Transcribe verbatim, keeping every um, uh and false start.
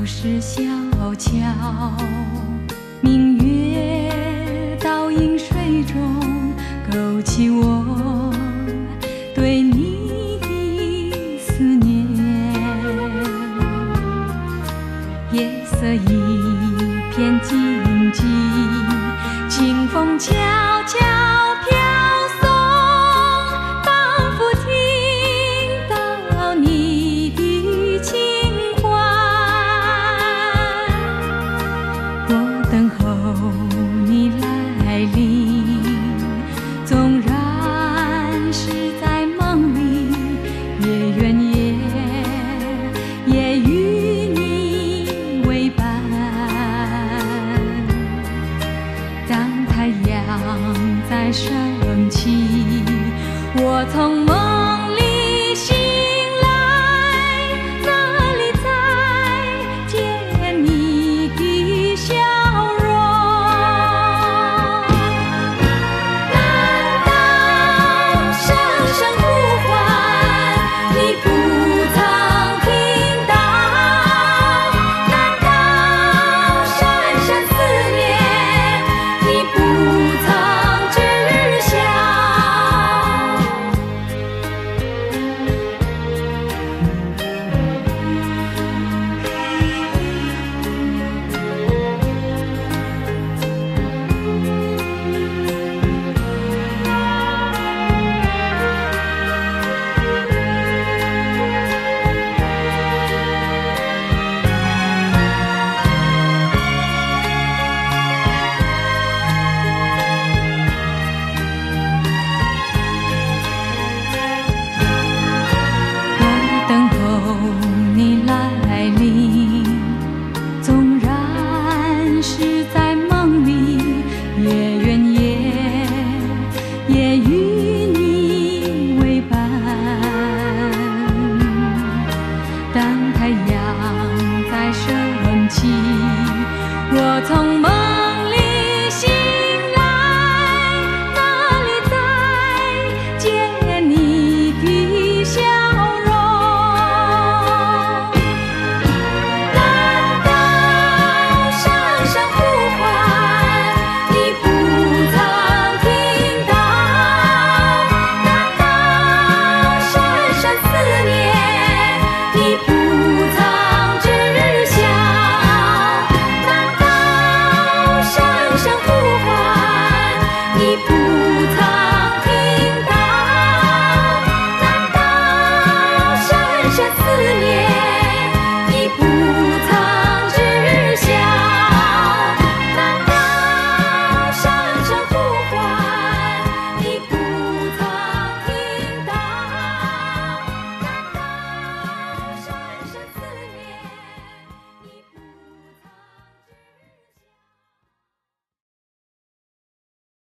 是小桥，明月倒映水中，勾起我对你的思念。夜色一片静寂，清风悄悄飘送，仿佛听到你的情怀。我等候你来临，纵然是在梦里，也愿夜夜与你为伴。当太阳在升起，我从梦里醒来，哪里再见你的笑容？难道声声呼唤你不曾听到？难道深深思念你不曾知晓？我等候你来临，纵然是在梦里，也愿夜夜与你为伴。当太阳在升起，我从梦